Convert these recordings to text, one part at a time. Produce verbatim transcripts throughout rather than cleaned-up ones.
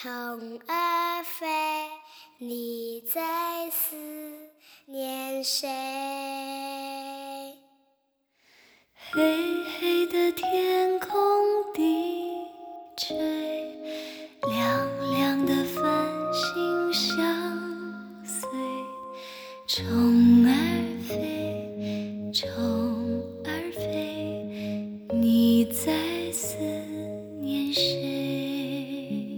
虫儿飞，你在思念谁？ 黑黑的天空低垂，亮亮的繁星相随。虫儿飞，虫儿飞，你在思念谁？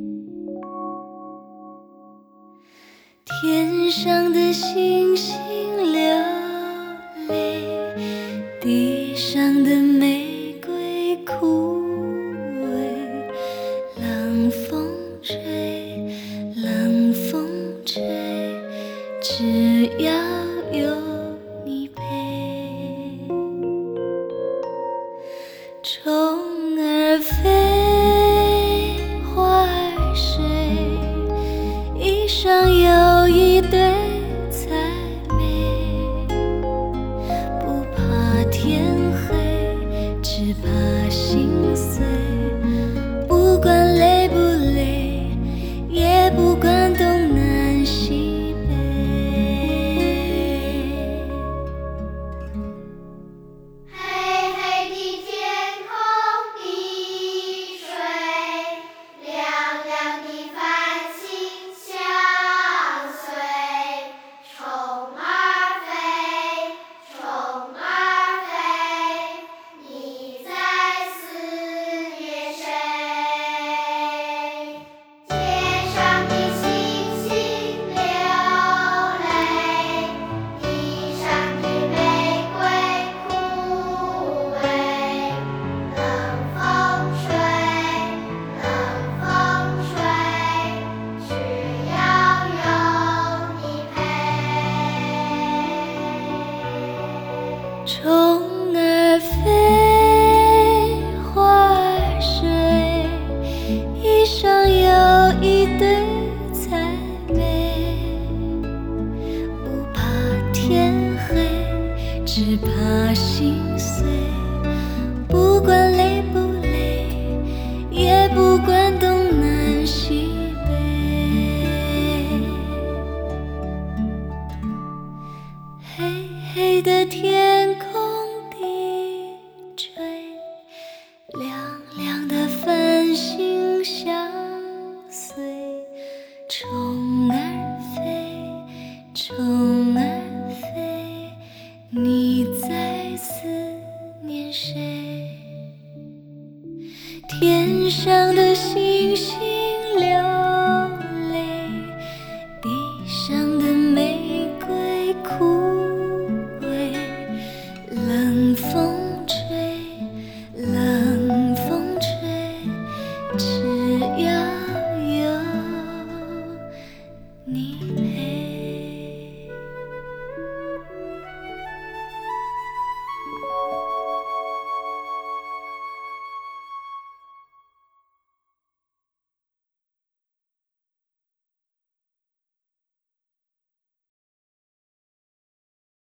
天上的星星流泪，地上的玫瑰枯萎。冷风吹，冷风吹，只要有你陪。虫儿飞，花儿睡，一双又一对才美。不怕天黑，只怕心碎。不管累不累，也不管东南西北。 黑黑的天空低垂，亮亮的繁星相随。虫儿飞，虫儿飞，你在思念谁？天上的星星流泪，地上的玫瑰枯萎。冷风吹，冷风吹，只要有你陪。 虫儿飞，花儿睡，一双又一对才美。不怕天黑，只怕心碎。不管累不累，也不管东南西北。黑黑的天空低垂，亮亮的繁星相随。虫儿飞，虫